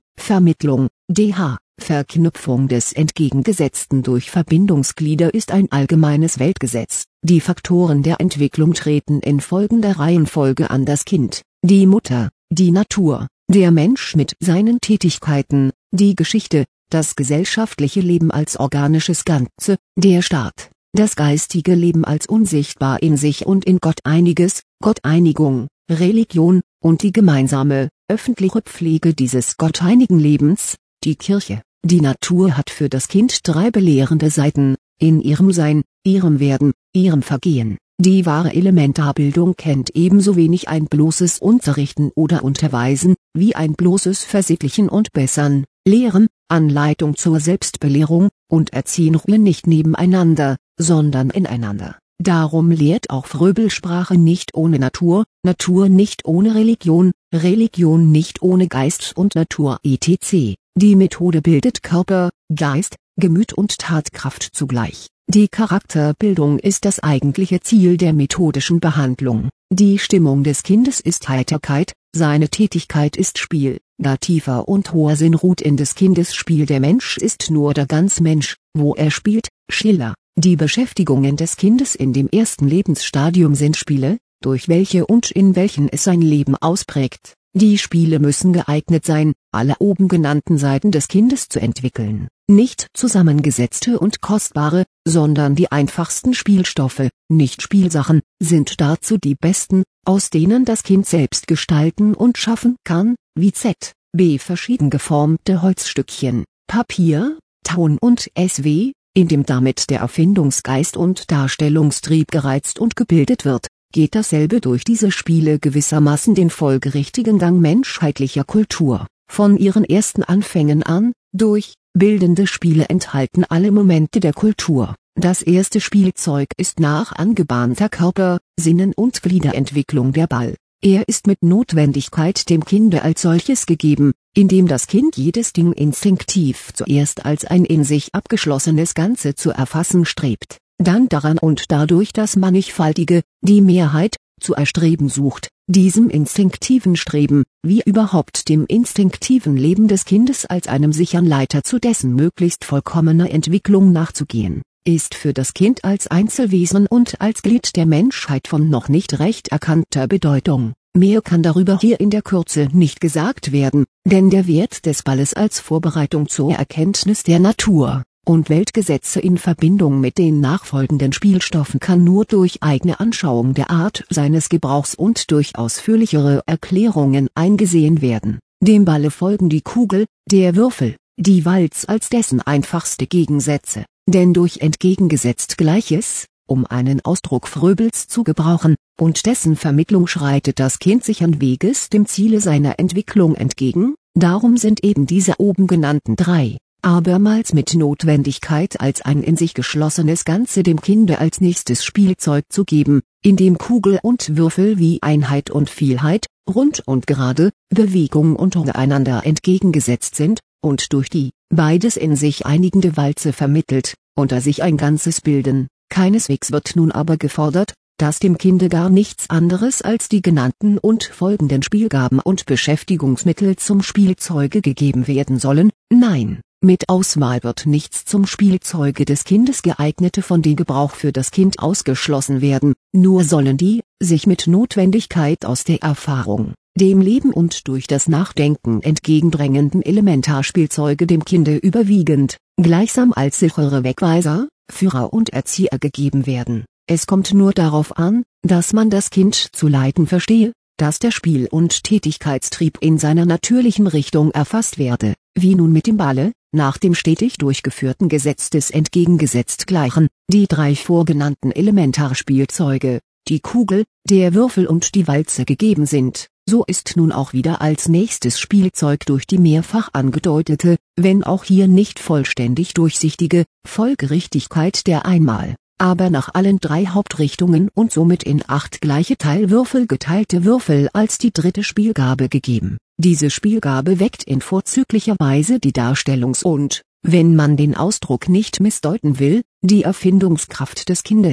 Speaker 1: DH, Verknüpfung des Entgegengesetzten durch Verbindungsglieder ist ein allgemeines Weltgesetz. Die Faktoren der Entwicklung treten in folgender Reihenfolge an: das Kind, die Mutter, die Natur, der Mensch mit seinen Tätigkeiten, die Geschichte, das gesellschaftliche Leben als organisches Ganze, der Staat, das geistige Leben als unsichtbar in sich und in Gott einiges, Gotteinigung, Religion, und die gemeinsame, öffentliche Pflege dieses gotteinigen Lebens, die Kirche. Die Natur hat für das Kind drei belehrende Seiten, in ihrem Sein, ihrem Werden, ihrem Vergehen. Die wahre Elementarbildung kennt ebenso wenig ein bloßes Unterrichten oder Unterweisen, wie ein bloßes Versittlichen und Bessern, Lehren, Anleitung zur Selbstbelehrung und Erziehen ruhen nicht nebeneinander, sondern ineinander. Darum lehrt auch Fröbelsprache nicht ohne Natur, Natur nicht ohne Religion, Religion nicht ohne Geist und Natur etc. Die Methode bildet Körper, Geist, Gemüt und Tatkraft zugleich. Die Charakterbildung ist das eigentliche Ziel der methodischen Behandlung. Die Stimmung des Kindes ist Heiterkeit, seine Tätigkeit ist Spiel, da tiefer und hoher Sinn ruht in des Kindes Spiel. Der Mensch ist nur der Ganzmensch, wo er spielt. Schiller. Die Beschäftigungen des Kindes in dem ersten Lebensstadium sind Spiele, durch welche und in welchen es sein Leben ausprägt. Die Spiele müssen geeignet sein, alle oben genannten Seiten des Kindes zu entwickeln. Nicht zusammengesetzte und kostbare, sondern die einfachsten Spielstoffe, nicht Spielsachen, sind dazu die besten, aus denen das Kind selbst gestalten und schaffen kann, wie z.B. verschieden geformte Holzstückchen, Papier, Ton und s.w., in dem damit der Erfindungsgeist und Darstellungstrieb gereizt und gebildet wird. Geht dasselbe durch diese Spiele gewissermaßen den folgerichtigen Gang menschheitlicher Kultur. Von ihren ersten Anfängen an, durch bildende Spiele enthalten alle Momente der Kultur. Das erste Spielzeug ist nach angebahnter Körper-, Sinnen- und Gliederentwicklung der Ball. Er ist mit Notwendigkeit dem Kinde als solches gegeben, indem das Kind jedes Ding instinktiv zuerst als ein in sich abgeschlossenes Ganze zu erfassen strebt, dann daran und dadurch das Mannigfaltige, die Mehrheit, zu erstreben sucht. Diesem instinktiven Streben, wie überhaupt dem instinktiven Leben des Kindes als einem sichern Leiter zu dessen möglichst vollkommener Entwicklung nachzugehen, ist für das Kind als Einzelwesen und als Glied der Menschheit von noch nicht recht erkannter Bedeutung. Mehr kann darüber hier in der Kürze nicht gesagt werden, denn der Wert des Balles als Vorbereitung zur Erkenntnis der Natur und Weltgesetze in Verbindung mit den nachfolgenden Spielstoffen kann nur durch eigene Anschauung der Art seines Gebrauchs und durch ausführlichere Erklärungen eingesehen werden. Dem Balle folgen die Kugel, der Würfel, die Walz als dessen einfachste Gegensätze, denn durch entgegengesetzt Gleiches, um einen Ausdruck Fröbels zu gebrauchen, und dessen Vermittlung schreitet das Kind sichern Weges dem Ziele seiner Entwicklung entgegen. Darum sind eben diese oben genannten drei, abermals mit Notwendigkeit als ein in sich geschlossenes Ganze dem Kinde als nächstes Spielzeug zu geben, in dem Kugel und Würfel wie Einheit und Vielheit, rund und gerade, Bewegung und Ruhe einander entgegengesetzt sind, und durch die, beides in sich einigende Walze vermittelt, unter sich ein Ganzes bilden. Keineswegs wird nun aber gefordert, dass dem Kinde gar nichts anderes als die genannten und folgenden Spielgaben und Beschäftigungsmittel zum Spielzeuge gegeben werden sollen. Nein, mit Auswahl wird nichts zum Spielzeuge des Kindes geeignete von dem Gebrauch für das Kind ausgeschlossen werden, nur sollen die, sich mit Notwendigkeit aus der Erfahrung, dem Leben und durch das Nachdenken entgegendrängenden Elementarspielzeuge dem Kinde überwiegend, gleichsam als sichere Wegweiser, Führer und Erzieher gegeben werden. Es kommt nur darauf an, dass man das Kind zu leiten verstehe, dass der Spiel- und Tätigkeitstrieb in seiner natürlichen Richtung erfasst werde, wie nun mit dem Balle, nach dem stetig durchgeführten Gesetz des entgegengesetzt Gleichen, die drei vorgenannten Elementarspielzeuge, die Kugel, der Würfel und die Walze gegeben sind. So ist nun auch wieder als nächstes Spielzeug durch die mehrfach angedeutete, wenn auch hier nicht vollständig durchsichtige, Folgerichtigkeit der einmal, aber nach allen drei Hauptrichtungen und somit in 8 gleiche Teilwürfel geteilte Würfel als die dritte Spielgabe gegeben. Diese Spielgabe weckt in vorzüglicher Weise die Darstellungs- und, wenn man den Ausdruck nicht missdeuten will, die Erfindungskraft des Kindes.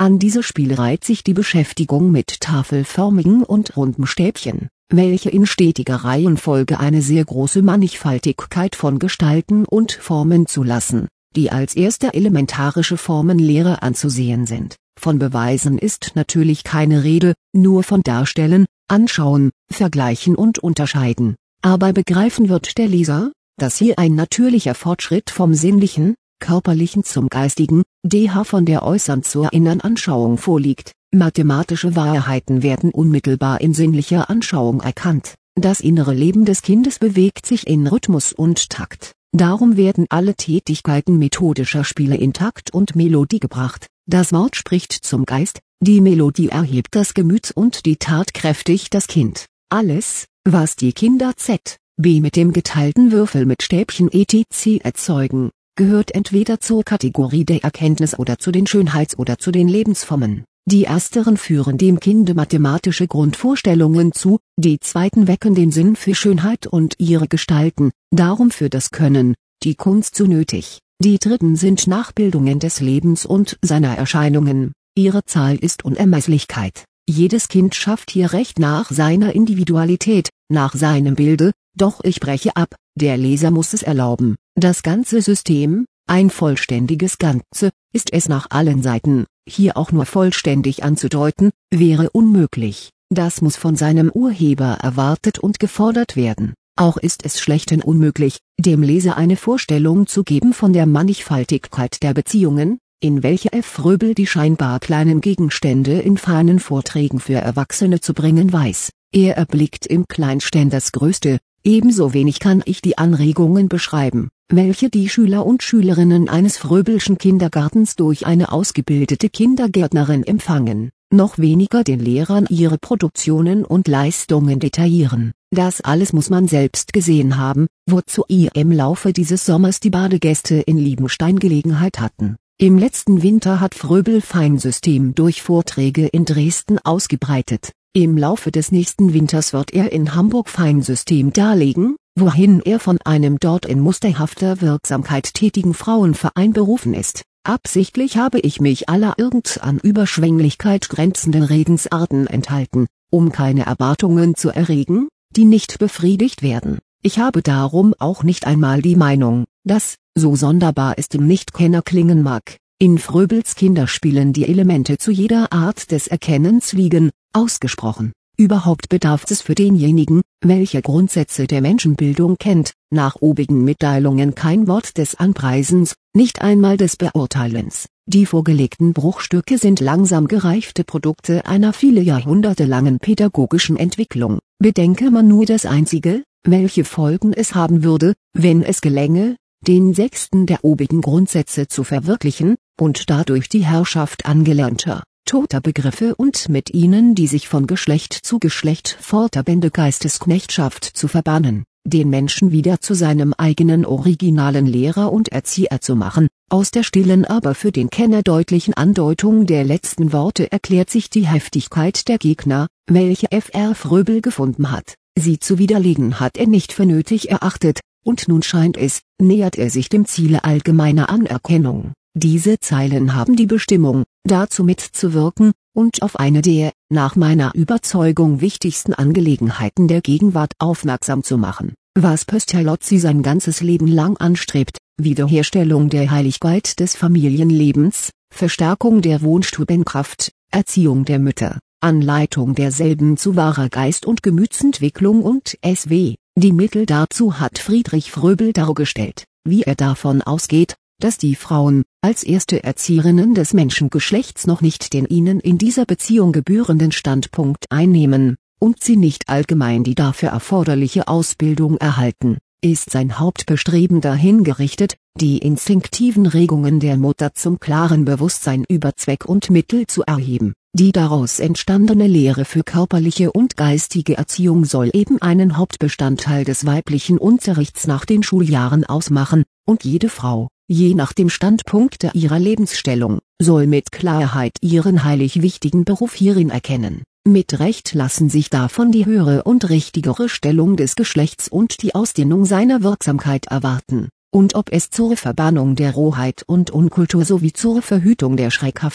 Speaker 1: An diese Spiele reiht sich die Beschäftigung mit tafelförmigen und runden Stäbchen, welche in stetiger Reihenfolge eine sehr große Mannigfaltigkeit von Gestalten und Formen zulassen, die als erste elementarische Formenlehre anzusehen sind. Von Beweisen ist natürlich keine Rede, nur von Darstellen, Anschauen, Vergleichen und Unterscheiden. Aber begreifen wird der Leser, dass hier ein natürlicher Fortschritt vom Sinnlichen, Körperlichen zum Geistigen, von der äußeren zur inneren Anschauung vorliegt. Mathematische Wahrheiten werden unmittelbar in sinnlicher Anschauung erkannt. Das innere Leben des Kindes bewegt sich in Rhythmus und Takt. Darum werden alle Tätigkeiten methodischer Spiele in Takt und Melodie gebracht. Das Wort spricht zum Geist, die Melodie erhebt das Gemüt und die Tat kräftigt das Kind. Alles, was die Kinder z.b. mit dem geteilten Würfel mit Stäbchen etc. erzeugen, gehört entweder zur Kategorie der Erkenntnis oder zu den Schönheits- oder zu den Lebensformen. Die ersteren führen dem Kinde mathematische Grundvorstellungen zu, die zweiten wecken den Sinn für Schönheit und ihre Gestalten, darum für das Können, die Kunst so nötig. Die dritten sind Nachbildungen des Lebens und seiner Erscheinungen, ihre Zahl ist Unermesslichkeit. Jedes Kind schafft hier recht nach seiner Individualität, nach seinem Bilde, doch ich breche ab, der Leser muss es erlauben. Das ganze System, ein vollständiges Ganze, ist es nach allen Seiten, hier auch nur vollständig anzudeuten, wäre unmöglich. Das muss von seinem Urheber erwartet und gefordert werden. Auch ist es schlechthin unmöglich, dem Leser eine Vorstellung zu geben von der Mannigfaltigkeit der Beziehungen, in welche F. Fröbel die scheinbar kleinen Gegenstände in feinen Vorträgen für Erwachsene zu bringen weiß. Er erblickt im Kleinsten das Größte. Ebenso wenig kann ich die Anregungen beschreiben, welche die Schüler und Schülerinnen eines Fröbelschen Kindergartens durch eine ausgebildete Kindergärtnerin empfangen, noch weniger den Lehrern ihre Produktionen und Leistungen detaillieren. Das alles muss man selbst gesehen haben, wozu ihr im Laufe dieses Sommers die Badegäste in Liebenstein Gelegenheit hatten. Im letzten Winter hat Fröbel Feinsystem durch Vorträge in Dresden ausgebreitet. Im Laufe des nächsten Winters wird er in Hamburg Feinsystem darlegen, wohin er von einem dort in musterhafter Wirksamkeit tätigen Frauenverein berufen ist. Absichtlich habe ich mich aller irgend an Überschwänglichkeit grenzenden Redensarten enthalten, um keine Erwartungen zu erregen, die nicht befriedigt werden. Ich habe darum auch nicht einmal die Meinung, dass, so sonderbar es dem Nichtkenner klingen mag, in Fröbels Kinderspielen die Elemente zu jeder Art des Erkennens liegen, ausgesprochen. Überhaupt bedarf es für denjenigen, welcher Grundsätze der Menschenbildung kennt, nach obigen Mitteilungen kein Wort des Anpreisens, nicht einmal des Beurteilens. Die vorgelegten Bruchstücke sind langsam gereifte Produkte einer viele Jahrhunderte langen pädagogischen Entwicklung. Bedenke man nur das Einzige, welche Folgen es haben würde, wenn es gelänge, den sechsten der obigen Grundsätze zu verwirklichen, und dadurch die Herrschaft angelernter, toter Begriffe und mit ihnen die sich von Geschlecht zu Geschlecht fortwährende Geistesknechtschaft zu verbannen, den Menschen wieder zu seinem eigenen originalen Lehrer und Erzieher zu machen. Aus der stillen aber für den Kenner deutlichen Andeutung der letzten Worte erklärt sich die Heftigkeit der Gegner, welche Fr. Fröbel gefunden hat. Sie zu widerlegen hat er nicht für nötig erachtet, und nun scheint es, nähert er sich dem Ziele allgemeiner Anerkennung. Diese Zeilen haben die Bestimmung, dazu mitzuwirken, und auf eine der, nach meiner Überzeugung wichtigsten Angelegenheiten der Gegenwart aufmerksam zu machen. Was Pestalozzi sein ganzes Leben lang anstrebt, Wiederherstellung der Heiligkeit des Familienlebens, Verstärkung der Wohnstubenkraft, Erziehung der Mütter, Anleitung derselben zu wahrer Geist- und Gemütsentwicklung und s.w. Die Mittel dazu hat Friedrich Fröbel dargestellt, wie er davon ausgeht, dass die Frauen, als erste Erzieherinnen des Menschengeschlechts noch nicht den ihnen in dieser Beziehung gebührenden Standpunkt einnehmen, und sie nicht allgemein die dafür erforderliche Ausbildung erhalten, ist sein Hauptbestreben dahin gerichtet, die instinktiven Regungen der Mutter zum klaren Bewusstsein über Zweck und Mittel zu erheben. Die daraus entstandene Lehre für körperliche und geistige Erziehung soll eben einen Hauptbestandteil des weiblichen Unterrichts nach den Schuljahren ausmachen, und jede Frau, je nach dem Standpunkt ihrer Lebensstellung, soll mit Klarheit ihren heilig wichtigen Beruf hierin erkennen. Mit Recht lassen sich davon die höhere und richtigere Stellung des Geschlechts und die Ausdehnung seiner Wirksamkeit erwarten, und ob es zur Verbannung der Rohheit und Unkultur sowie zur Verhütung der schreckhaften,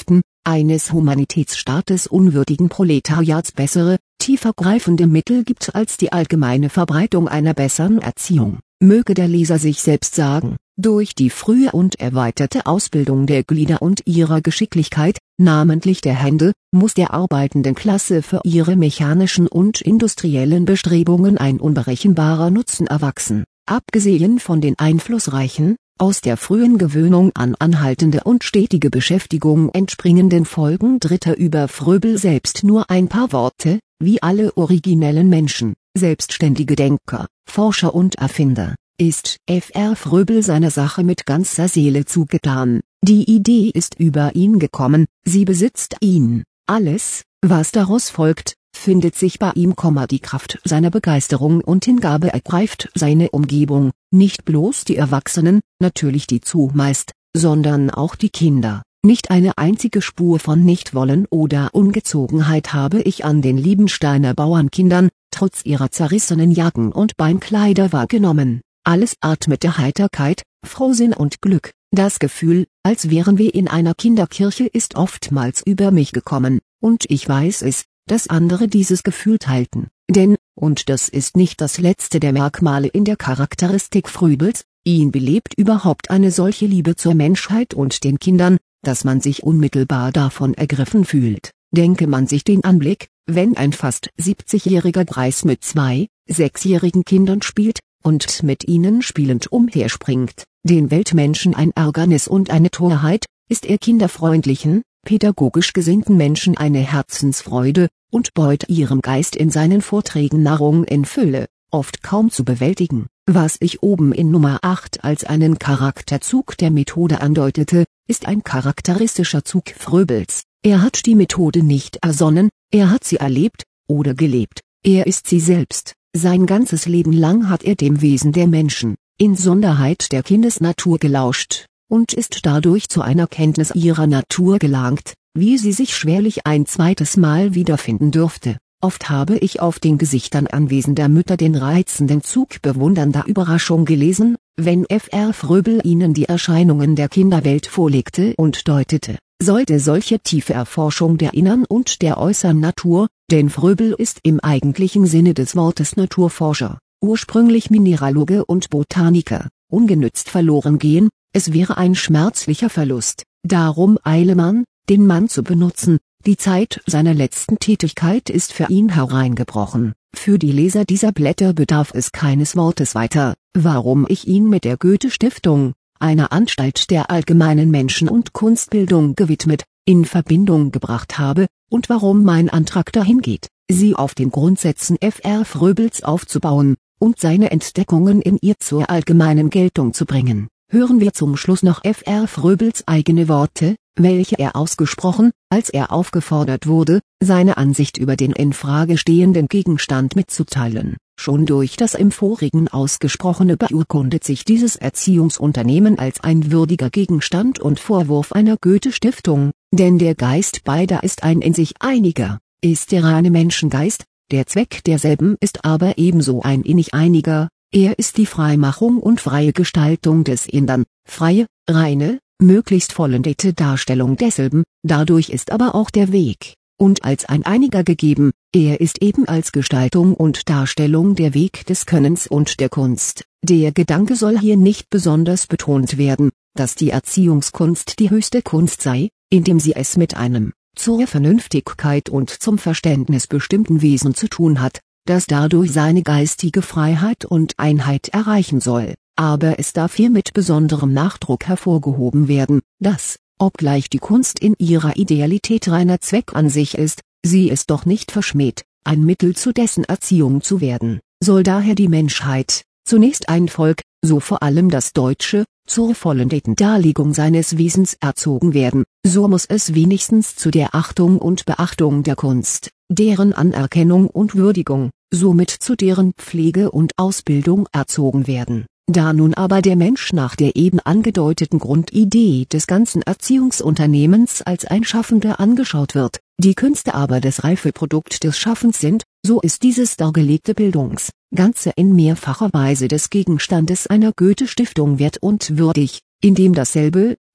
Speaker 1: eines Humanitätsstaates unwürdigen Proletariats bessere, tiefergreifende Mittel gibt als die allgemeine Verbreitung einer besseren Erziehung, möge der Leser sich selbst sagen, durch die frühe und erweiterte Ausbildung der Glieder und ihrer Geschicklichkeit, namentlich der Hände, muss der arbeitenden Klasse für ihre mechanischen und industriellen Bestrebungen ein unberechenbarer Nutzen erwachsen, abgesehen von den einflussreichen, aus der frühen Gewöhnung an anhaltende und stetige Beschäftigung entspringenden Folgen Dritter über Fröbel selbst nur ein paar Worte, wie alle originellen Menschen, selbstständige Denker, Forscher und Erfinder, ist Fr. Fröbel seiner Sache mit ganzer Seele zugetan, die Idee ist über ihn gekommen, sie besitzt ihn, alles, was daraus folgt, findet sich bei ihm, die Kraft seiner Begeisterung und Hingabe ergreift seine Umgebung, nicht bloß die Erwachsenen, natürlich die zumeist, sondern auch die Kinder. Nicht eine einzige Spur von Nichtwollen oder Ungezogenheit habe ich an den Liebensteiner Bauernkindern, trotz ihrer zerrissenen Jacken und Beinkleider wahrgenommen. Alles atmete Heiterkeit, Frohsinn und Glück. Das Gefühl, als wären wir in einer Kinderkirche, ist oftmals über mich gekommen, und ich weiß es, dass andere dieses Gefühl teilten. Denn, und das ist nicht das letzte der Merkmale in der Charakteristik Fröbels, ihn belebt überhaupt eine solche Liebe zur Menschheit und den Kindern, dass man sich unmittelbar davon ergriffen fühlt. Denke man sich den Anblick, wenn ein fast 70-jähriger Greis mit 2, 6-jährigen Kindern spielt, und mit ihnen spielend umherspringt, den Weltmenschen ein Ärgernis und eine Torheit, ist er kinderfreundlichen, pädagogisch gesinnten Menschen eine Herzensfreude, und beut ihrem Geist in seinen Vorträgen Nahrung in Fülle, oft kaum zu bewältigen. Was ich oben in Nummer 8 als einen Charakterzug der Methode andeutete, ist ein charakteristischer Zug Fröbels. Er hat die Methode nicht ersonnen, er hat sie erlebt, oder gelebt, er ist sie selbst. Sein ganzes Leben lang hat er dem Wesen der Menschen, insonderheit der Kindesnatur gelauscht, und ist dadurch zu einer Kenntnis ihrer Natur gelangt, wie sie sich schwerlich ein zweites Mal wiederfinden dürfte. Oft habe ich auf den Gesichtern anwesender Mütter den reizenden Zug bewundernder Überraschung gelesen, wenn Fr. Fröbel ihnen die Erscheinungen der Kinderwelt vorlegte und deutete. Sollte solche tiefe Erforschung der innern und der äußeren Natur, denn Fröbel ist im eigentlichen Sinne des Wortes Naturforscher, ursprünglich Mineraloge und Botaniker, ungenützt verloren gehen, es wäre ein schmerzlicher Verlust. Darum eile man, den Mann zu benutzen, die Zeit seiner letzten Tätigkeit ist für ihn hereingebrochen. Für die Leser dieser Blätter bedarf es keines Wortes weiter, warum ich ihn mit der Goethe-Stiftung, einer Anstalt der allgemeinen Menschen- und Kunstbildung gewidmet, in Verbindung gebracht habe, und warum mein Antrag dahin geht, sie auf den Grundsätzen Fr. Fröbels aufzubauen, und seine Entdeckungen in ihr zur allgemeinen Geltung zu bringen. Hören wir zum Schluss noch Fr. Fröbels eigene Worte, welche er ausgesprochen, als er aufgefordert wurde, seine Ansicht über den in Frage stehenden Gegenstand mitzuteilen. Schon durch das im Vorigen Ausgesprochene beurkundet sich dieses Erziehungsunternehmen als ein würdiger Gegenstand und Vorwurf einer Goethe-Stiftung, denn der Geist beider ist ein in sich einiger, ist der reine Menschengeist, der Zweck derselben ist aber ebenso ein innig einiger, er ist die Freimachung und freie Gestaltung des Innern, freie, reine, möglichst vollendete Darstellung desselben, dadurch ist aber auch der Weg, und als ein einiger gegeben, er ist eben als Gestaltung und Darstellung der Weg des Könnens und der Kunst. Der Gedanke soll hier nicht besonders betont werden, dass die Erziehungskunst die höchste Kunst sei, indem sie es mit einem, zur Vernünftigkeit und zum Verständnis bestimmten Wesen zu tun hat, das dadurch seine geistige Freiheit und Einheit erreichen soll. Aber es darf hier mit besonderem Nachdruck hervorgehoben werden, dass, obgleich die Kunst in ihrer Idealität reiner Zweck an sich ist, sie ist doch nicht verschmäht, ein Mittel zu dessen Erziehung zu werden. Soll daher die Menschheit, zunächst ein Volk, so vor allem das Deutsche, zur vollendeten Darlegung seines Wesens erzogen werden, so muss es wenigstens zu der Achtung und Beachtung der Kunst, deren Anerkennung und Würdigung, somit zu deren Pflege und Ausbildung erzogen werden. Da nun aber der Mensch nach der eben angedeuteten Grundidee des ganzen Erziehungsunternehmens als ein Schaffender angeschaut wird, die Künste aber das Reifeprodukt des Schaffens sind, so ist dieses dargelegte Bildungsganze in mehrfacher Weise des Gegenstandes einer Goethe-Stiftung wert und würdig, indem dasselbe,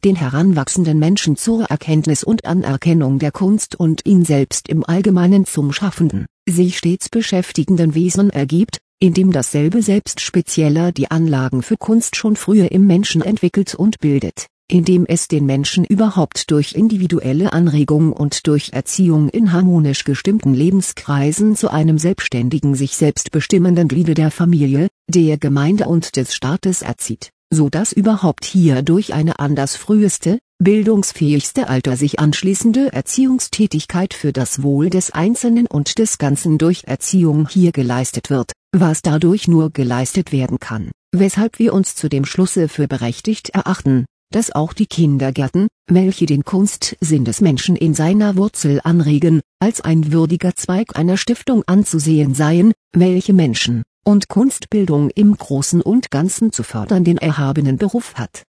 Speaker 1: den heranwachsenden Menschen zur Erkenntnis und Anerkennung der Kunst und ihn selbst im Allgemeinen zum schaffenden, sich stets beschäftigenden Wesen ergibt, indem dasselbe selbst spezieller die Anlagen für Kunst schon früher im Menschen entwickelt und bildet, indem es den Menschen überhaupt durch individuelle Anregung und durch Erziehung in harmonisch gestimmten Lebenskreisen zu einem selbstständigen sich selbst bestimmenden Gliede der Familie, der Gemeinde und des Staates erzieht, so dass überhaupt hierdurch eine an das früheste, bildungsfähigste Alter sich anschließende Erziehungstätigkeit für das Wohl des Einzelnen und des Ganzen durch Erziehung hier geleistet wird, was dadurch nur geleistet werden kann, weshalb wir uns zu dem Schlusse für berechtigt erachten, dass auch die Kindergärten, welche den Kunstsinn des Menschen in seiner Wurzel anregen, als ein würdiger Zweig einer Stiftung anzusehen seien, welche Menschen- und Kunstbildung im Großen und Ganzen zu fördern den erhabenen Beruf hat,